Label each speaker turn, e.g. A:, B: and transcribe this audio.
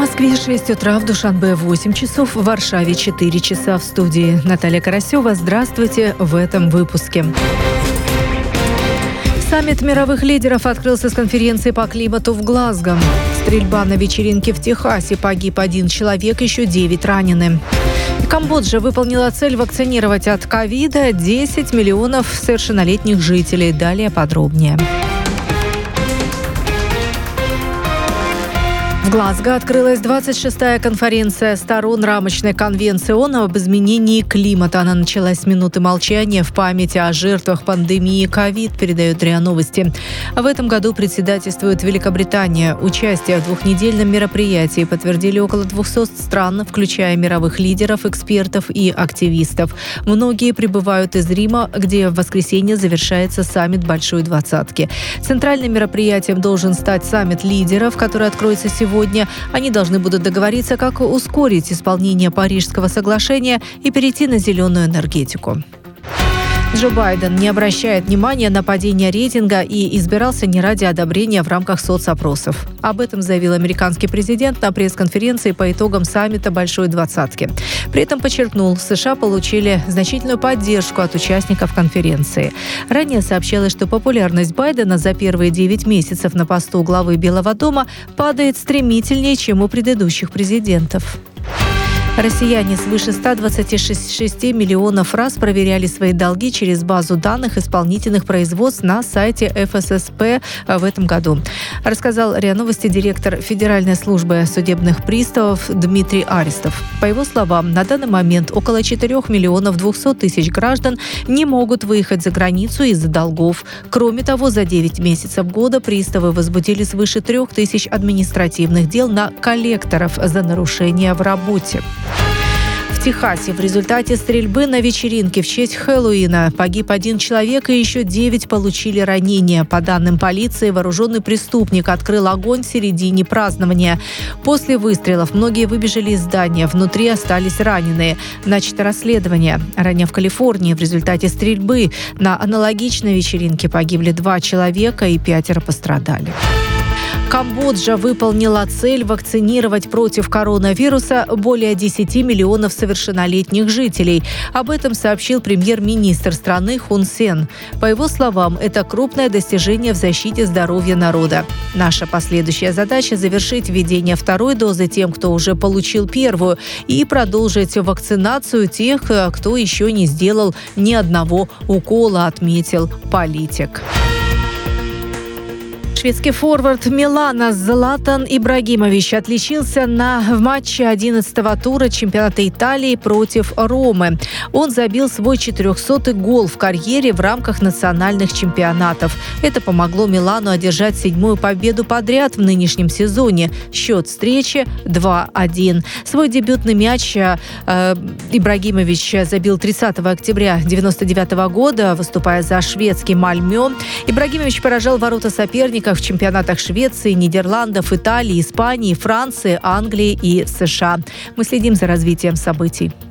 A: Москве 6 утра, в Душанбе 8 часов, в Варшаве 4 часа. В студии Наталья Карасева. Здравствуйте в этом выпуске. Саммит мировых лидеров открылся с конференции по климату в Глазго. Стрельба на вечеринке в Техасе. Погиб 1 человек, еще 9 ранены. Камбоджа выполнила цель вакцинировать от ковида 10 миллионов совершеннолетних жителей. Далее подробнее. В Глазго открылась 26-я конференция сторон рамочной конвенции ООН об изменении климата. Она началась с минуты молчания в память о жертвах пандемии ковид, передает РИА Новости. В этом году председательствует Великобритания. Участие в двухнедельном мероприятии подтвердили около 200 стран, включая мировых лидеров, экспертов и активистов. Многие прибывают из Рима, где в воскресенье завершается саммит Большой Двадцатки. Центральным мероприятием должен стать саммит лидеров, который откроется сегодня. Они должны будут договориться, как ускорить исполнение Парижского соглашения и перейти на зеленую энергетику. Джо Байден не обращает внимания на падение рейтинга и избирался не ради одобрения в рамках соцопросов. Об этом заявил американский президент на пресс-конференции по итогам саммита Большой Двадцатки. При этом подчеркнул, США получили значительную поддержку от участников конференции. Ранее сообщалось, что популярность Байдена за первые 9 месяцев на посту главы Белого дома падает стремительнее, чем у предыдущих президентов. Россияне свыше 126 миллионов раз проверяли свои долги через базу данных исполнительных производств на сайте ФССП в этом году, рассказал РИА Новости директор Федеральной службы судебных приставов Дмитрий Аристов. По его словам, на данный момент около 4 миллионов 200 тысяч граждан не могут выехать за границу из-за долгов. Кроме того, за 9 месяцев года приставы возбудили свыше 3 тысяч административных дел на коллекторов за нарушения в работе. В Техасе в результате стрельбы на вечеринке в честь Хэллоуина погиб 1 человек и еще 9 получили ранения. По данным полиции, вооруженный преступник открыл огонь в середине празднования. После выстрелов многие выбежали из здания. Внутри остались раненые. Начато расследование. Ранее в Калифорнии в результате стрельбы на аналогичной вечеринке погибли 2 человека и 5 пострадали. Камбоджа выполнила цель вакцинировать против коронавируса более 10 миллионов совершеннолетних жителей. Об этом сообщил премьер-министр страны Хун Сен. По его словам, это крупное достижение в защите здоровья народа. Наша последующая задача – завершить введение 2-й дозы тем, кто уже получил 1-ю, и продолжить вакцинацию тех, кто еще не сделал ни одного укола, отметил политик. Шведский форвард Милана Златан Ибрагимович отличился в матче 11-го тура чемпионата Италии против Ромы. Он забил свой 400-й гол в карьере в рамках национальных чемпионатов. Это помогло Милану одержать 7-ю победу подряд в нынешнем сезоне. Счет встречи 2-1. Свой дебютный мяч Ибрагимович забил 30 октября 1999 года, выступая за шведский Мальмё. Ибрагимович поражал ворота соперников в чемпионатах Швеции, Нидерландов, Италии, Испании, Франции, Англии и США. Мы следим за развитием событий.